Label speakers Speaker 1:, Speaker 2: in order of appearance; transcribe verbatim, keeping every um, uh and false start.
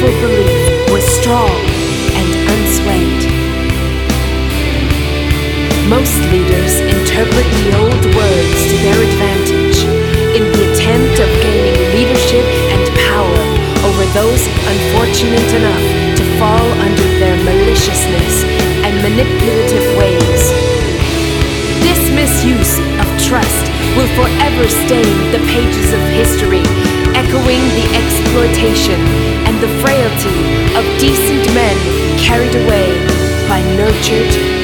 Speaker 1: faithful belief was strong and unswayed. Most leaders interpret the old words to their advantage in the attempt of gaining leadership and power over those unfortunate enough to fall under their maliciousness and manipulative ways. This misuse of trust will forever stain the pages of history, echoing the exploitation and the frailty of decent men carried away by nurtured